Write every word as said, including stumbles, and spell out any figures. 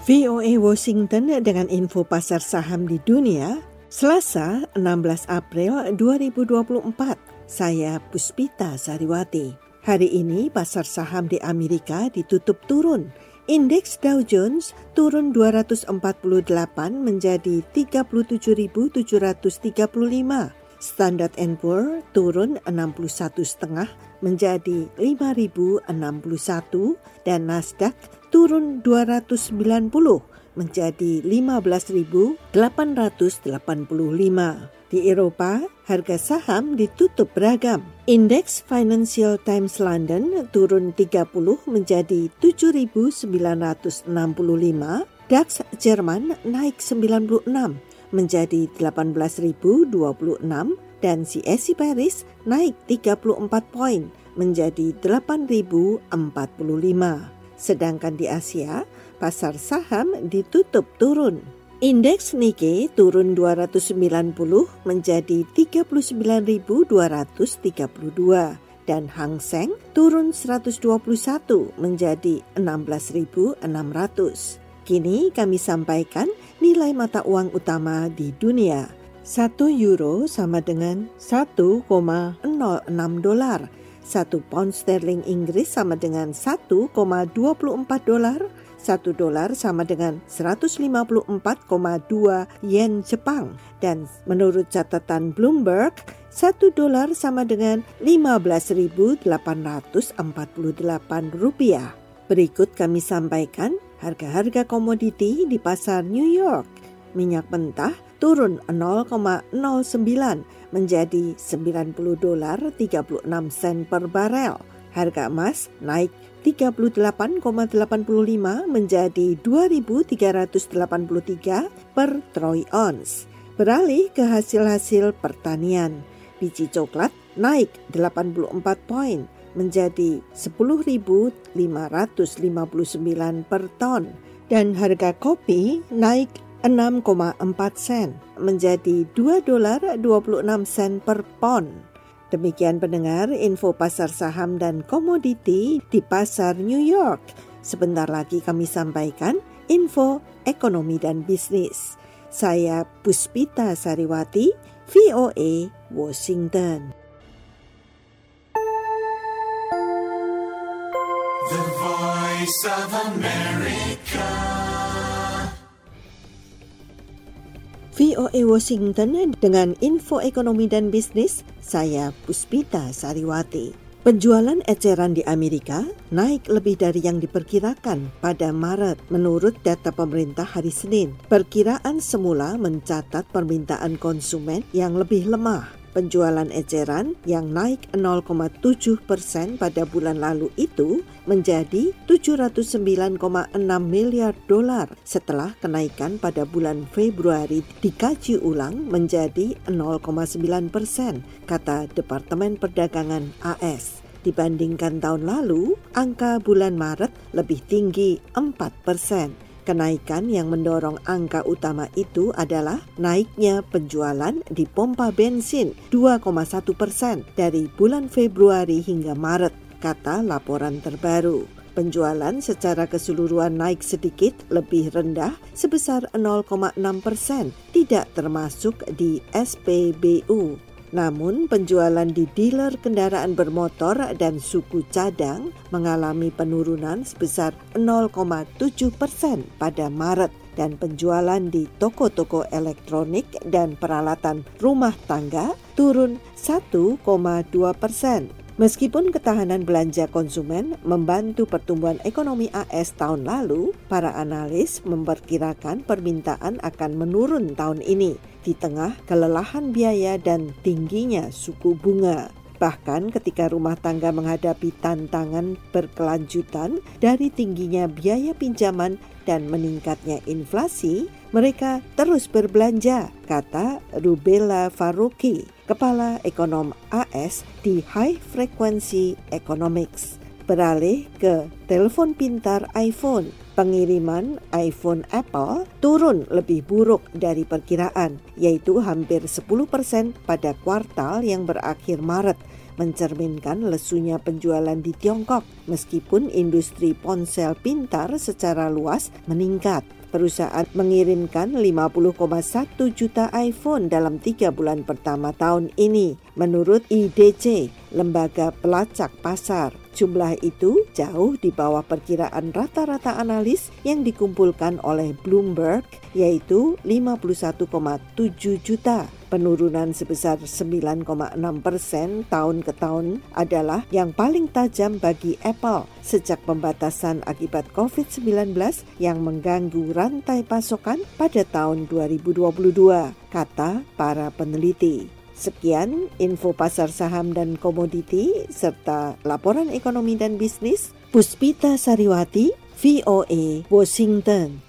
V O A Washington dengan info pasar saham di dunia, Selasa enam belas April dua ribu dua puluh empat. Saya Puspita Sariwati. Hari ini pasar saham di Amerika ditutup turun. Indeks Dow Jones turun dua ratus empat puluh delapan menjadi tiga puluh tujuh ribu tujuh ratus tiga puluh lima. Standard and Poor turun enam puluh satu koma lima menjadi lima ribu enam puluh satu dan Nasdaq turun dua ratus sembilan puluh menjadi lima belas ribu delapan ratus delapan puluh lima. Di Eropa, harga saham ditutup beragam. Indeks Financial Times London turun tiga puluh menjadi tujuh ribu sembilan ratus enam puluh lima. DAX Jerman naik sembilan puluh enam menjadi delapan belas ribu dua puluh enam dan C S I Paris naik tiga puluh empat poin menjadi delapan ribu empat puluh lima. Sedangkan di Asia, pasar saham ditutup turun. Indeks Nikkei turun dua ratus sembilan puluh menjadi tiga puluh sembilan ribu dua ratus tiga puluh dua dan Hang Seng turun seratus dua puluh satu menjadi enam belas ribu enam ratus. Kini kami sampaikan nilai mata uang utama di dunia. Satu euro sama dengan satu koma nol enam dolar. Satu pound sterling Inggris sama dengan satu koma dua empat dolar. Satu dolar sama dengan seratus lima puluh empat koma dua yen Jepang. Dan menurut catatan Bloomberg, satu dolar sama dengan lima belas ribu delapan ratus empat puluh delapan rupiah. Berikut kami sampaikan harga-harga komoditi di pasar New York. Minyak mentah turun nol koma nol sembilan menjadi sembilan puluh dolar tiga puluh enam sen per barel. Harga emas naik tiga puluh delapan koma delapan lima menjadi dua ribu tiga ratus delapan puluh tiga per troy ounce. Beralih ke hasil-hasil pertanian. Biji coklat naik delapan puluh empat poin menjadi sepuluh ribu lima ratus lima puluh sembilan per ton. Dan harga kopi naik enam koma empat sen menjadi dua dolar dua puluh enam sen per pon. Demikian pendengar info pasar saham dan komoditi di pasar New York. Sebentar lagi kami sampaikan info ekonomi dan bisnis. Saya Puspita Sariwati, V O A Washington. The Voice of America. V O A Washington dengan info ekonomi dan bisnis, saya Puspita Sariwati. Penjualan eceran di Amerika naik lebih dari yang diperkirakan pada Maret menurut data pemerintah hari Senin. Perkiraan semula mencatat permintaan konsumen yang lebih lemah. Penjualan eceran yang naik nol koma tujuh persen pada bulan lalu itu menjadi tujuh ratus sembilan koma enam miliar dolar setelah kenaikan pada bulan Februari dikaji ulang menjadi nol koma sembilan persen, kata Departemen Perdagangan A S. Dibandingkan tahun lalu, angka bulan Maret lebih tinggi empat persen. Kenaikan yang mendorong angka utama itu adalah naiknya penjualan di pompa bensin dua koma satu persen dari bulan Februari hingga Maret, kata laporan terbaru. Penjualan secara keseluruhan naik sedikit lebih rendah sebesar nol koma enam persen, tidak termasuk di S P B U. Namun penjualan di dealer kendaraan bermotor dan suku cadang mengalami penurunan sebesar nol koma tujuh persen pada Maret dan penjualan di toko-toko elektronik dan peralatan rumah tangga turun satu koma dua persen. Meskipun ketahanan belanja konsumen membantu pertumbuhan ekonomi A S tahun lalu, para analis memperkirakan permintaan akan menurun tahun ini di tengah kelelahan biaya dan tingginya suku bunga. Bahkan ketika rumah tangga menghadapi tantangan berkelanjutan dari tingginya biaya pinjaman dan meningkatnya inflasi, mereka terus berbelanja, kata Rubella Faruqi, Kepala Ekonom A S di High Frequency Economics. Beralih ke telepon pintar iPhone, pengiriman iPhone Apple turun lebih buruk dari perkiraan, yaitu hampir sepuluh persen pada kuartal yang berakhir Maret, mencerminkan lesunya penjualan di Tiongkok, meskipun industri ponsel pintar secara luas meningkat. Perusahaan mengirimkan lima puluh koma satu juta iPhone dalam tiga bulan pertama tahun ini, menurut I D C, lembaga pelacak pasar. Jumlah itu jauh di bawah perkiraan rata-rata analis yang dikumpulkan oleh Bloomberg, yaitu lima puluh satu koma tujuh juta. Penurunan sebesar sembilan koma enam persen tahun ke tahun adalah yang paling tajam bagi Apple sejak pembatasan akibat covid sembilan belas yang mengganggu rantai pasokan pada tahun dua ribu dua puluh dua, kata para peneliti. Sekian info pasar saham dan komoditi serta laporan ekonomi dan bisnis. Puspita Sariwati, V O A, Washington.